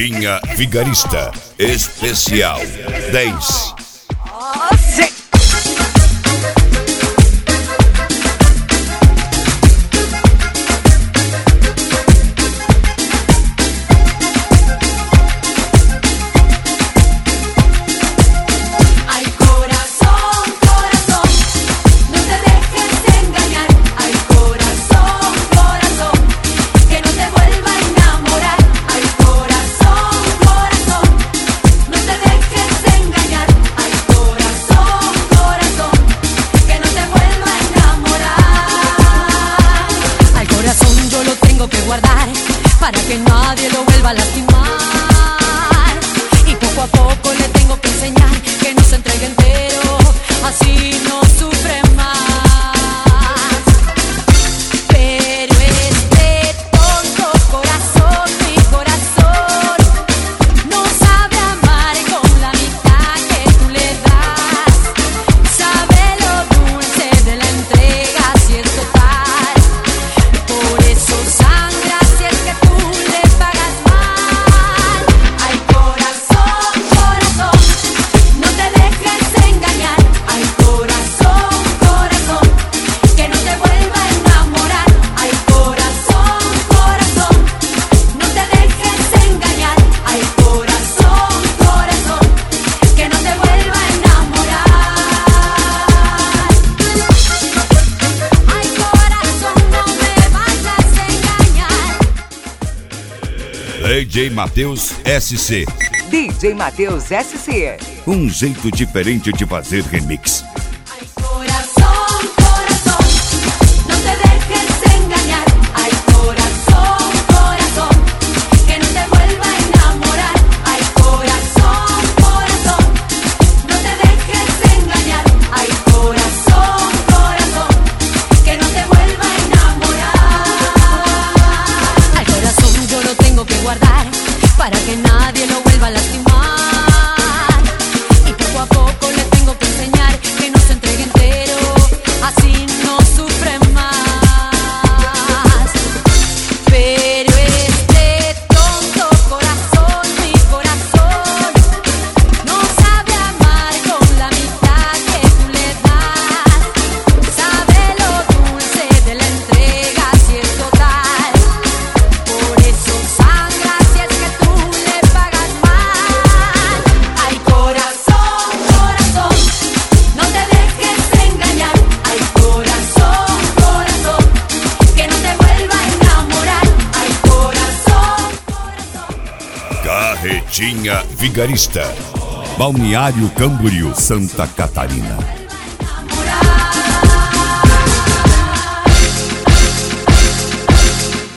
Carretinha Vigarista Especial 10. Para que nadie lo vuelva a lastimar, y poco a poco le tengo que enseñar que no se entregue entero, así no sufre más. Pero este tonto corazón, mi corazón, no sabe amar con la mitad que tú le das. Sabe lo dulce de la entrega si es total, por eso sangra si es que tú le pagas mal. Ay, corazón, corazón, no te dejes engañar. Ay, corazón, corazón, que no te vuelva a enamorar. Ay, corazón, corazón, no te dejes engañar. Ay, corazón, corazón, que no te vuelva a enamorar. Ay, corazón, no me vayas a engañar. DJ Matheus SC. DJ Matheus SC. Um jeito diferente de fazer remix. Ay, corazón, corazón, no te dejes engañar. Ay, corazón, corazón, que no te vuelva a enamorar. Ay, corazón, corazón, no te dejes engañar. Ay, corazón, corazón, que no te vuelva a enamorar. Ay, corazón, yo lo tengo que guardar para que nadie lo vuelva a lastimar. Y poco a poco le tengo que enseñar que no se entregue entero, así no sufre más. Pero este tonto corazón, mi corazón, no sabe amar con la mitad que tú le das. Sabe lo dulce de la entrega si es total, por eso sangra si es que tú le pagas mal. Ay, corazón, corazón, no te dejes engañar. Ay, corazón, corazón, que no te vuelva a enamorar. Ay, corazón, corazón. Carretinha Vigarista Balneário Camboriú, Santa Catarina.